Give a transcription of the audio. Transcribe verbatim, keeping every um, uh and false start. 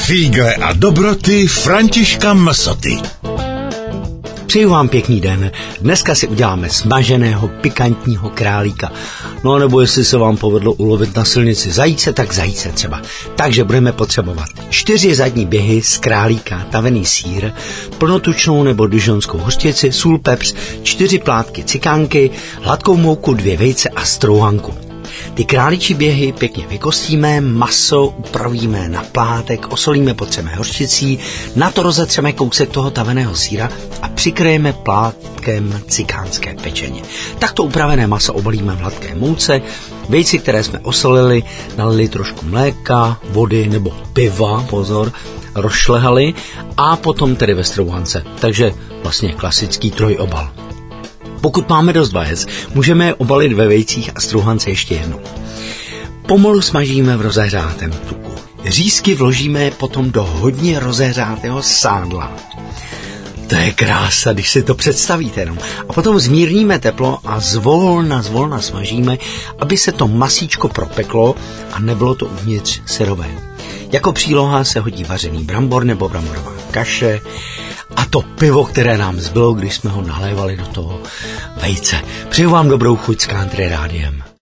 Fígle a dobroty Františka Msoty. Přeju vám pěkný den. Dneska si uděláme smaženého pikantního králíka. No nebo jestli se vám povedlo ulovit na silnici zajíce, tak zajíce třeba. Takže budeme potřebovat čtyři zadní běhy z králíka, tavený sýr, plnotučnou nebo dijonskou hořčici, sůl, pepř, čtyři plátky cikánky, hladkou mouku, dvě vejce a strouhanku. Ty králičí běhy pěkně vykostíme, maso upravíme na plátek, osolíme, potřeme hořčicí, na to rozetřeme kousek toho taveného sýra a přikryjeme plátkem cikánské pečeně. Takto upravené maso obalíme v hladké mouce, vejci, které jsme osolili, nalili trošku mléka, vody nebo piva, pozor, rozšlehali a potom tedy ve strouhance. Takže vlastně klasický trojobal. Pokud máme dost vajec, můžeme je obalit ve vejcích a strouhance ještě jednou. Pomalu smažíme v rozehřátém tuku. Řízky vložíme potom do hodně rozehřátého sádla. To je krása, když si to představíte jenom. A potom zmírníme teplo a zvolna, zvolna smažíme, aby se to masíčko propeklo a nebylo to uvnitř syrové. Jako příloha se hodí vařený brambor nebo bramborová kaše a to pivo, které nám zbylo, když jsme ho nalévali do toho vejce. Přeju vám dobrou chuť s Country rádiem.